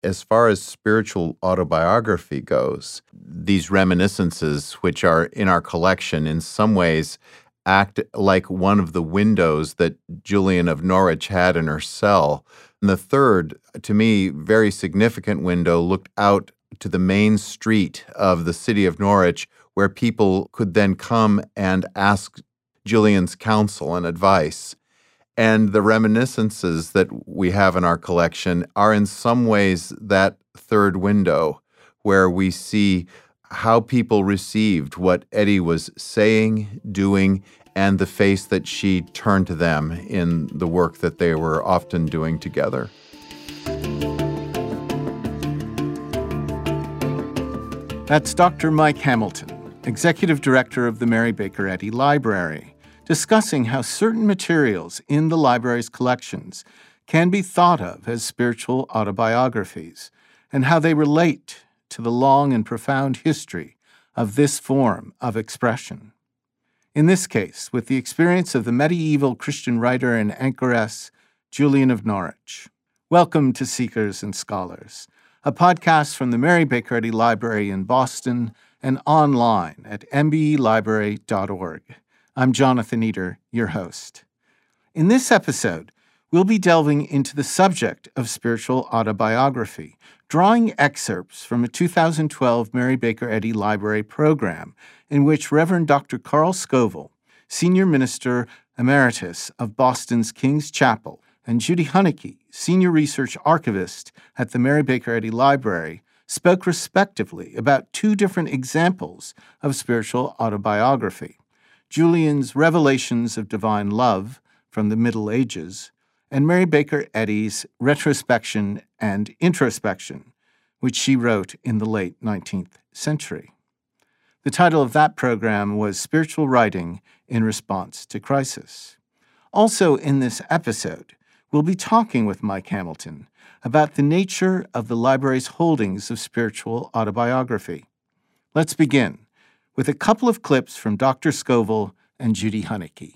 As far as spiritual autobiography goes, these reminiscences, which are in our collection, in some ways act like one of the windows that Julian of Norwich had in her cell. And the third, to me, very significant window looked out to the main street of the city of Norwich, where people could then come and ask Julian's counsel and advice. And the reminiscences that we have in our collection are in some ways that third window where we see how people received what Etty was saying, doing, and the face that she turned to them in the work that they were often doing together. That's Dr. Mike Hamilton, Executive Director of the Mary Baker Eddy Library, discussing how certain materials in the library's collections can be thought of as spiritual autobiographies, and how they relate to the long and profound history of this form of expression. In this case, with the experience of the medieval Christian writer and anchoress Julian of Norwich. Welcome to Seekers and Scholars, a podcast from the Mary Baker Eddy Library in Boston and online at mbelibrary.org. I'm Jonathan Eder, your host. In this episode, we'll be delving into the subject of spiritual autobiography, drawing excerpts from a 2012 Mary Baker Eddy Library program in which Reverend Dr. Carl Scoville, Senior Minister Emeritus of Boston's King's Chapel, and Judy Huneke, Senior Research Archivist at the Mary Baker Eddy Library, spoke respectively about two different examples of spiritual autobiography: Julian's Revelations of Divine Love from the Middle Ages, and Mary Baker Eddy's Retrospection and Introspection, which she wrote in the late 19th century. The title of that program was Spiritual Writing in Response to Crisis. Also in this episode, we'll be talking with Mike Hamilton about the nature of the library's holdings of spiritual autobiography. Let's begin with a couple of clips from Dr. Scoville and Judy Huneke.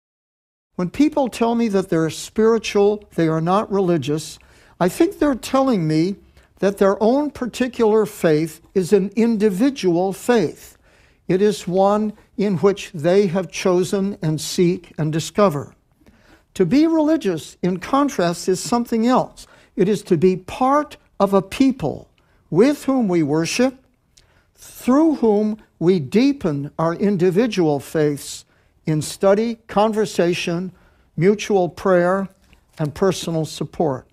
When people tell me that they're spiritual, they are not religious, I think they're telling me that their own particular faith is an individual faith. It is one in which they have chosen and seek and discover. To be religious, in contrast, is something else. It is to be part of a people with whom we worship, through whom we deepen our individual faiths in study, conversation, mutual prayer, and personal support.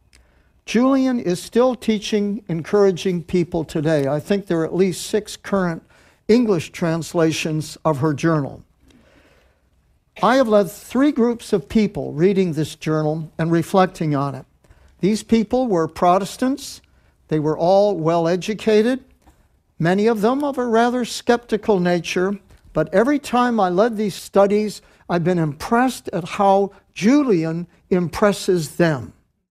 Julian is still teaching, encouraging people today. I think there are at least 6 current English translations of her journal. I have led 3 groups of people reading this journal and reflecting on it. These people were Protestants. They were all well-educated, many of them of a rather skeptical nature, but every time I led these studies, I've been impressed at how Julian impresses them.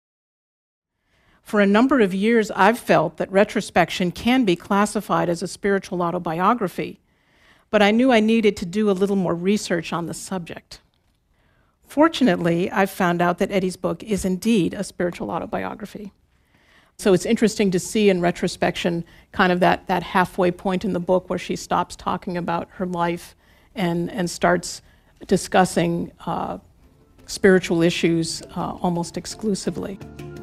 For a number of years, I've felt that retrospection can be classified as a spiritual autobiography, but I knew I needed to do a little more research on the subject. Fortunately, I've found out that Eddy's book is indeed a spiritual autobiography. So it's interesting to see in retrospection kind of that halfway point in the book where she stops talking about her life and starts discussing spiritual issues almost exclusively.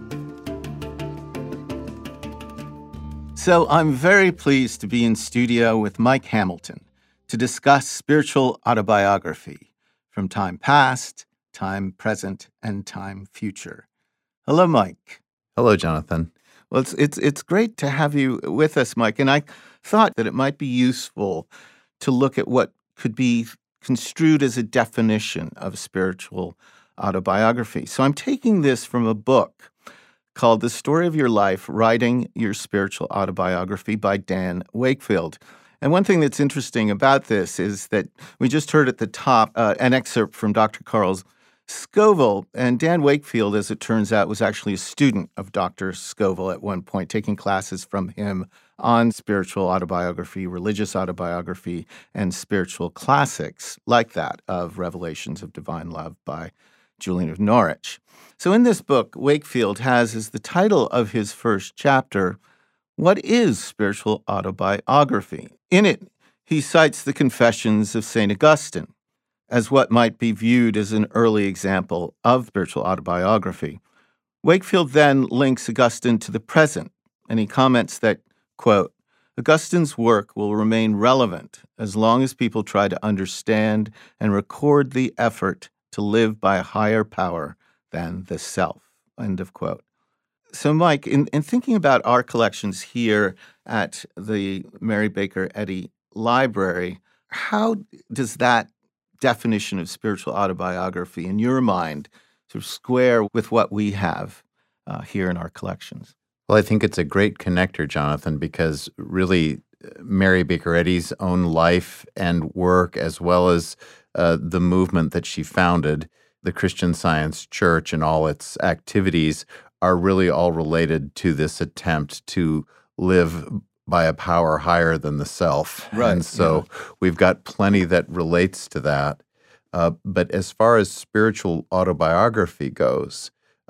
So I'm very pleased to be in studio with Mike Hamilton to discuss spiritual autobiography from time past, time present, and time future. Hello, Mike. Hello, Jonathan. Well, it's great to have you with us, Mike. And I thought that it might be useful to look at what could be construed as a definition of spiritual autobiography. So I'm taking this from a book called The Story of Your Life, Writing Your Spiritual Autobiography by Dan Wakefield. And one thing that's interesting about this is that we just heard at the top an excerpt from Dr. Carl Scoville, and Dan Wakefield, as it turns out, was actually a student of Dr. Scoville at one point, taking classes from him on spiritual autobiography, religious autobiography, and spiritual classics like that of Revelations of Divine Love by Julian of Norwich. So in this book, Wakefield has as the title of his first chapter, "What is Spiritual Autobiography?" In it, he cites the Confessions of St. Augustine as what might be viewed as an early example of spiritual autobiography. Wakefield then links Augustine to the present, and he comments that, quote, "Augustine's work will remain relevant as long as people try to understand and record the effort to live by a higher power than the self," end of quote. So, Mike, in thinking about our collections here at the Mary Baker Eddy Library, how does that definition of spiritual autobiography, in your mind, sort of square with what we have here in our collections? Well, I think it's a great connector, Jonathan, because really Mary Baker Eddy's own life and work, as well as the movement that she founded, the Christian Science Church and all its activities, are really all related to this attempt to live by a power higher than the self. Right. And so we've got plenty that relates to that. But as far as spiritual autobiography goes,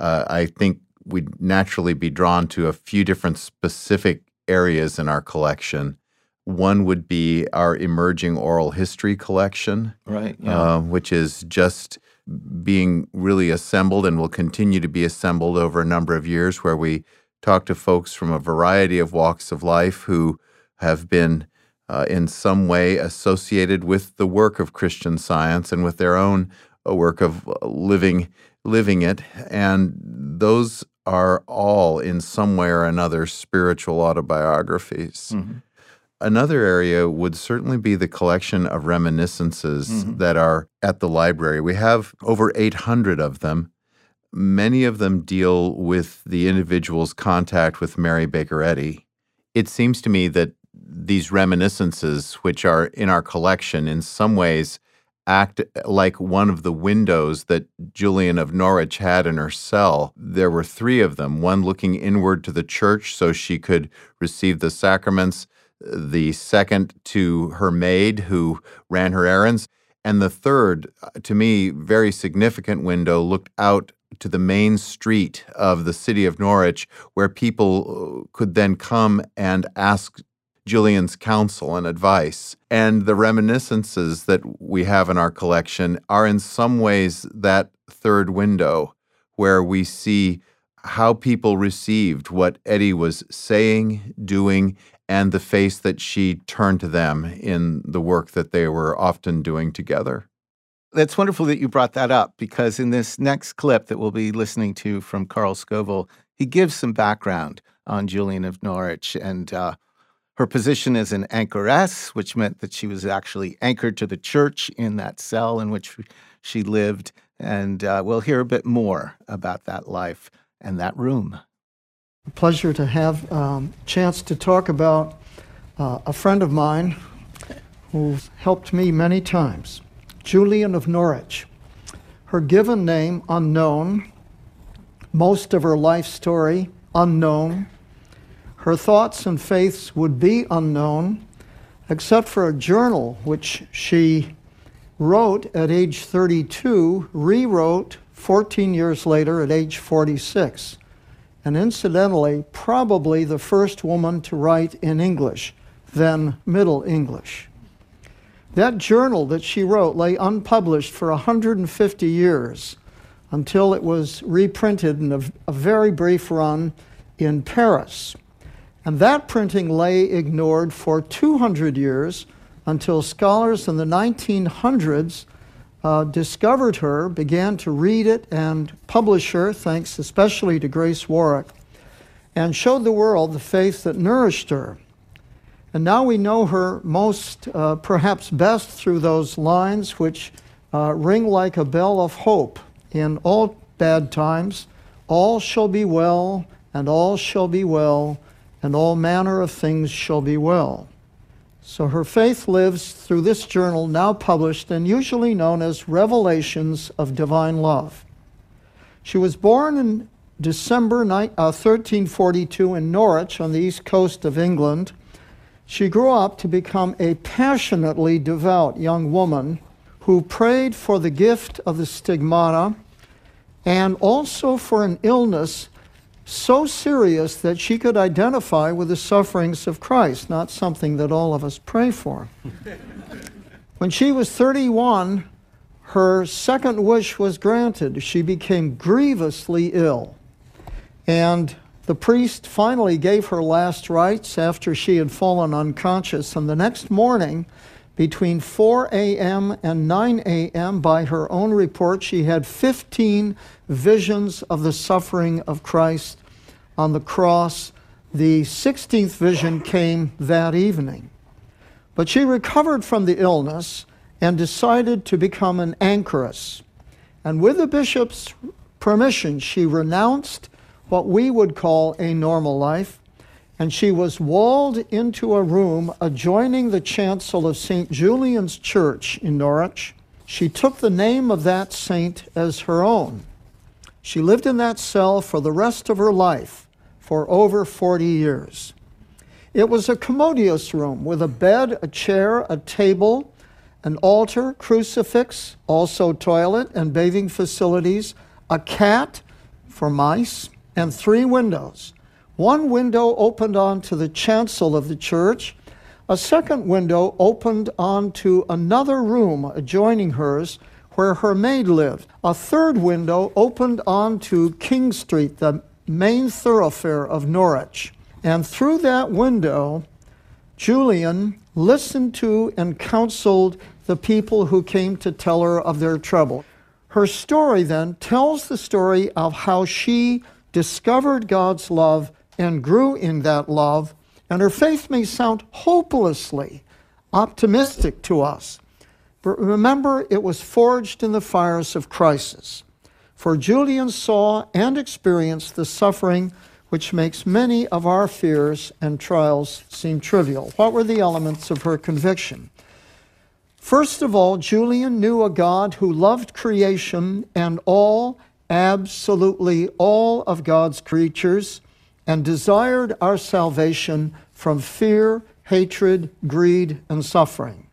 I think we'd naturally be drawn to a few different specific areas in our collection. One would be our emerging oral history collection, Right. Yeah. which is just being really assembled and will continue to be assembled over a number of years, where we talk to folks from a variety of walks of life who have been in some way associated with the work of Christian Science and with their own work of living it. And those are all in some way or another spiritual autobiographies. Mm-hmm. Another area would certainly be the collection of reminiscences that are at the library. We have over 800 of them. Many of them deal with the individual's contact with Mary Baker Eddy. It seems to me that these reminiscences, which are in our collection, in some ways act like one of the windows that Julian of Norwich had in her cell. There were 3 of them, one looking inward to the church so she could receive the sacraments, the second to her maid who ran her errands, and the third, to me, very significant window looked out to the main street of the city of Norwich, where people could then come and ask Julian's counsel and advice. And the reminiscences that we have in our collection are in some ways that third window, where we see how people received what Eddy was saying, doing, and the face that she turned to them in the work that they were often doing together. That's wonderful that you brought that up, because in this next clip that we'll be listening to from Carl Scoville, he gives some background on Julian of Norwich and her position as an anchoress, which meant that she was actually anchored to the church in that cell in which she lived. And we'll hear a bit more about that life and that room. A pleasure to have a chance to talk about a friend of mine who's helped me many times, Julian of Norwich. Her given name, unknown. Most of her life story, unknown. Her thoughts and faiths would be unknown, except for a journal which she wrote at age 32, rewrote 14 years later at age 46. And incidentally, probably the first woman to write in English, then Middle English. That journal that she wrote lay unpublished for 150 years until it was reprinted in a very brief run in Paris. And that printing lay ignored for 200 years until scholars in the 1900s discovered her, began to read it and publish her, thanks especially to Grace Warwick, and showed the world the faith that nourished her. And now we know her most, perhaps best, through those lines which ring like a bell of hope. In all bad times, all shall be well, and all shall be well, and all manner of things shall be well. So her faith lives through this journal, now published and usually known as Revelations of Divine Love. She was born in December 1342 in Norwich on the east coast of England. She grew up to become a passionately devout young woman who prayed for the gift of the stigmata and also for an illness so serious that she could identify with the sufferings of Christ, not something that all of us pray for. When she was 31, her second wish was granted. She became grievously ill. And the priest finally gave her last rites after she had fallen unconscious. And the next morning, between 4 a.m. and 9 a.m., by her own report, she had 15 visions of the suffering of Christ on the cross. The 16th vision came that evening. But she recovered from the illness and decided to become an anchoress. And with the bishop's permission, she renounced what we would call a normal life, and she was walled into a room adjoining the chancel of St. Julian's Church in Norwich. She took the name of that saint as her own. She lived in that cell for the rest of her life, for over 40 years. It was a commodious room with a bed, a chair, a table, an altar, crucifix, also toilet and bathing facilities, a cat for mice, and 3 windows. One window opened onto the chancel of the church. A second window opened onto another room adjoining hers where her maid lived. A third window opened onto King Street, the main thoroughfare of Norwich. And through that window, Julian listened to and counseled the people who came to tell her of their trouble. Her story then tells the story of how she discovered God's love and grew in that love, and her faith may sound hopelessly optimistic to us. But remember, it was forged in the fires of crisis. For Julian saw and experienced the suffering which makes many of our fears and trials seem trivial. What were the elements of her conviction? First of all, Julian knew a God who loved creation and all, absolutely all of God's creatures, and desired our salvation from fear, hatred, greed, and suffering.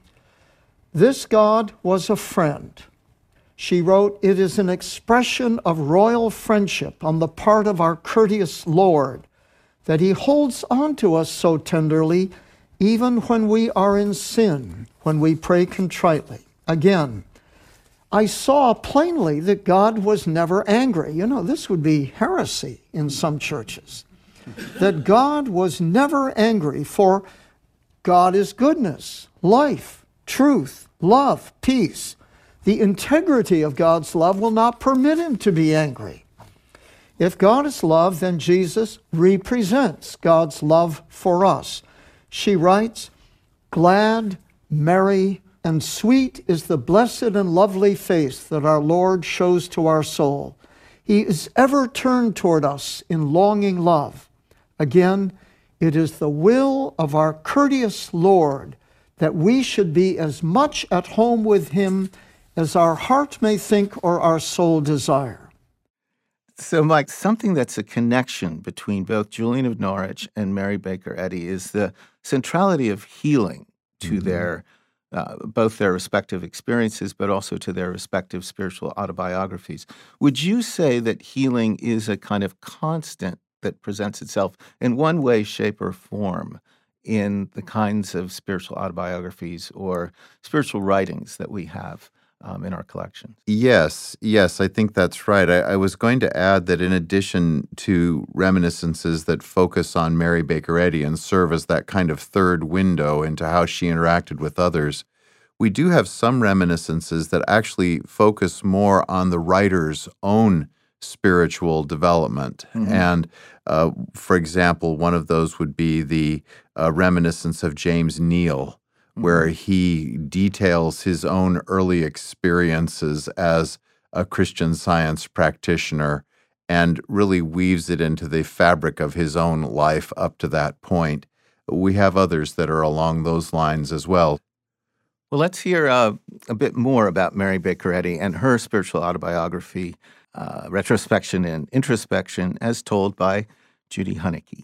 This God was a friend. She wrote, "It is an expression of royal friendship on the part of our courteous Lord that he holds on to us so tenderly, even when we are in sin, when we pray contritely." Again, I saw plainly that God was never angry. You know, this would be heresy in some churches. That God was never angry, for God is goodness, life, truth, love, peace. The integrity of God's love will not permit him to be angry. If God is love, then Jesus represents God's love for us. She writes, "Glad, merry, and sweet is the blessed and lovely face that our Lord shows to our soul. He is ever turned toward us in longing love. Again, it is the will of our courteous Lord that we should be as much at home with him as our heart may think or our soul desire." So, Mike, something that's a connection between both Julian of Norwich and Mary Baker Eddy is the centrality of healing to their both their respective experiences, but also to their respective spiritual autobiographies. Would you say that healing is a kind of constant that presents itself in one way, shape, or form in the kinds of spiritual autobiographies or spiritual writings that we have in our collection? Yes, I think that's right. I was going to add that in addition to reminiscences that focus on Mary Baker Eddy and serve as that kind of third window into how she interacted with others, we do have some reminiscences that actually focus more on the writer's own spiritual development. And for example, one of those would be the reminiscence of James Neal, where he details his own early experiences as a Christian Science practitioner and really weaves it into the fabric of his own life up to that point. We have others that are along those lines as well. Well, let's hear a bit more about Mary Baker Eddy and her spiritual autobiography, Retrospection and Introspection, as told by Judy Hunnicky.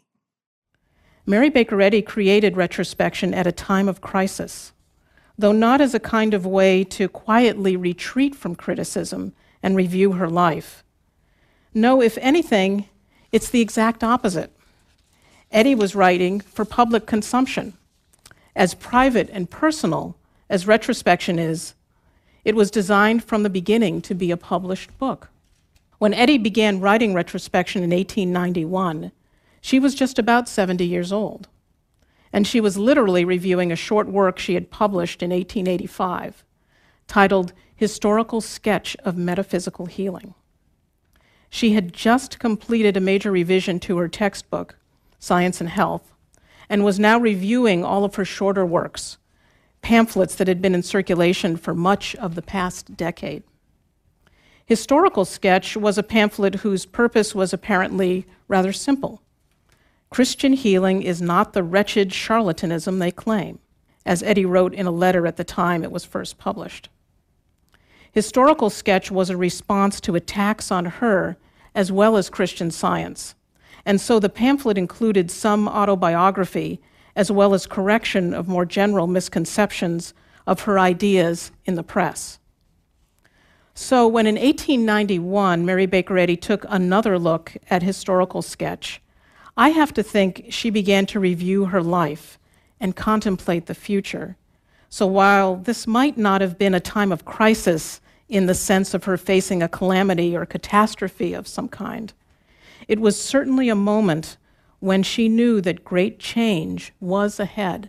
Mary Baker Eddy created Retrospection at a time of crisis, though not as a kind of way to quietly retreat from criticism and review her life. No, if anything, it's the exact opposite. Etty was writing for public consumption. As private and personal as Retrospection is, it was designed from the beginning to be a published book. When Etty began writing Retrospection in 1891, she was just about 70 years old, and she was literally reviewing a short work she had published in 1885, titled Historical Sketch of Metaphysical Healing. She had just completed a major revision to her textbook, Science and Health, and was now reviewing all of her shorter works, pamphlets that had been in circulation for much of the past decade. Historical Sketch was a pamphlet whose purpose was apparently rather simple. Christian healing is not the wretched charlatanism they claim, as Etty wrote in a letter at the time it was first published. Historical Sketch was a response to attacks on her as well as Christian Science, and so the pamphlet included some autobiography as well as correction of more general misconceptions of her ideas in the press. So when in 1891 Mary Baker Eddy took another look at Historical Sketch, I have to think she began to review her life and contemplate the future. So while this might not have been a time of crisis in the sense of her facing a calamity or catastrophe of some kind, it was certainly a moment when she knew that great change was ahead.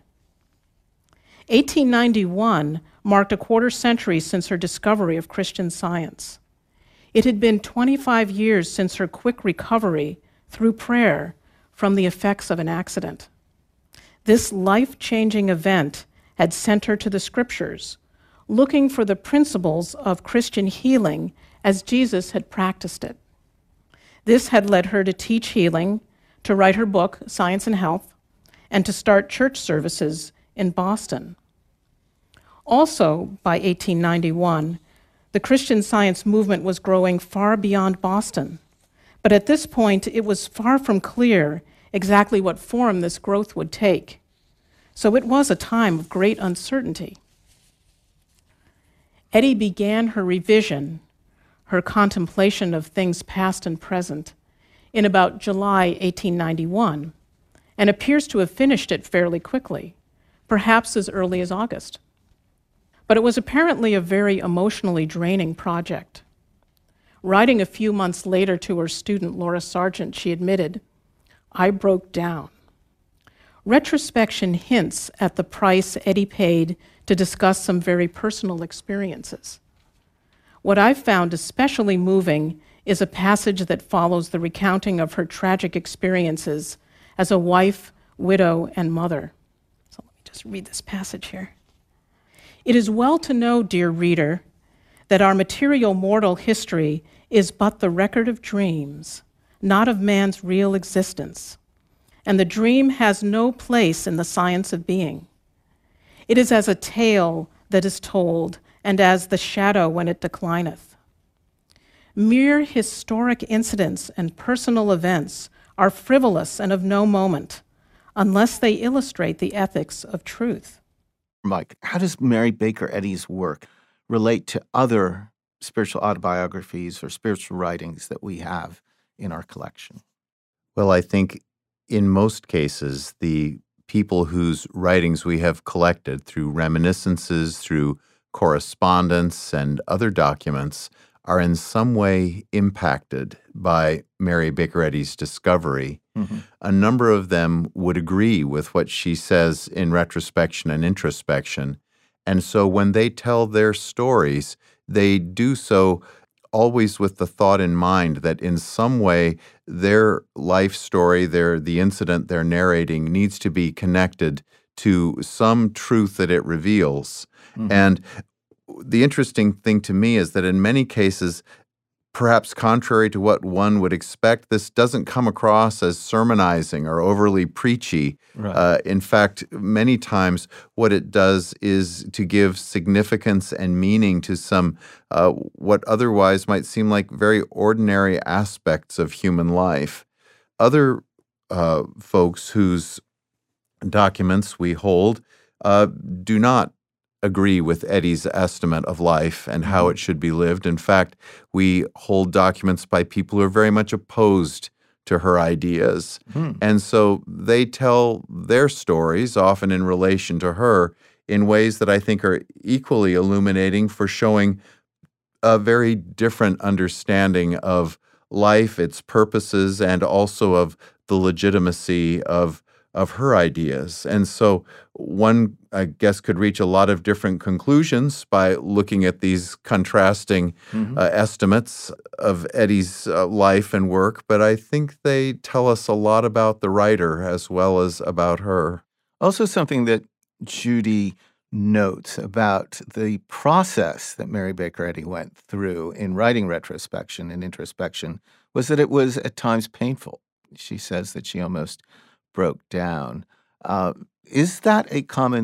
1891 marked a quarter century since her discovery of Christian Science. It had been 25 years since her quick recovery through prayer from the effects of an accident. This life-changing event had sent her to the Scriptures, looking for the principles of Christian healing as Jesus had practiced it. This had led her to teach healing, to write her book, Science and Health, and to start church services in Boston. Also, by 1891, the Christian Science movement was growing far beyond Boston. But at this point, it was far from clear exactly what form this growth would take. So it was a time of great uncertainty. Etty began her revision, her contemplation of things past and present, in about July 1891, and appears to have finished it fairly quickly, perhaps as early as August. But it was apparently a very emotionally draining project. Writing a few months later to her student, Laura Sargent, she admitted, "I broke down." Retrospection hints at the price Etty paid to discuss some very personal experiences. What I've found especially moving is a passage that follows the recounting of her tragic experiences as a wife, widow, and mother. So let me just read this passage here. "It is well to know, dear reader, that our material mortal history is but the record of dreams, not of man's real existence, and the dream has no place in the science of being. It is as a tale that is told, and as the shadow when it declineth. Mere historic incidents and personal events are frivolous and of no moment, unless they illustrate the ethics of truth." Mike, how does Mary Baker Eddy's work relate to other spiritual autobiographies or spiritual writings that we have in our collection? Well, I think in most cases, the people whose writings we have collected through reminiscences, through correspondence, and other documents are in some way impacted by Mary Baker Eddy's discovery. Mm-hmm. A number of them would agree with what she says in Retrospection and Introspection. And so when they tell their stories, they do so always with the thought in mind that in some way their life story, the incident they're narrating needs to be connected to some truth that it reveals. Mm-hmm. And the interesting thing to me is that in many cases, perhaps contrary to what one would expect, this doesn't come across as sermonizing or overly preachy. Right. In fact, many times what it does is to give significance and meaning to some what otherwise might seem like very ordinary aspects of human life. Other folks whose documents we hold do not agree with Eddie's estimate of life and how it should be lived. In fact, we hold documents by people who are very much opposed to her ideas. And so they tell their stories, often in relation to her, in ways that I think are equally illuminating for showing a very different understanding of life, its purposes, and also of the legitimacy of her ideas. And so one, I guess, could reach a lot of different conclusions by looking at these contrasting estimates of Eddie's life and work, but I think they tell us a lot about the writer as well as about her. Also, something that Judy notes about the process that Mary Baker Eddy went through in writing retrospection and introspection was that it was at times painful. She says that she almost broke down. Is that a common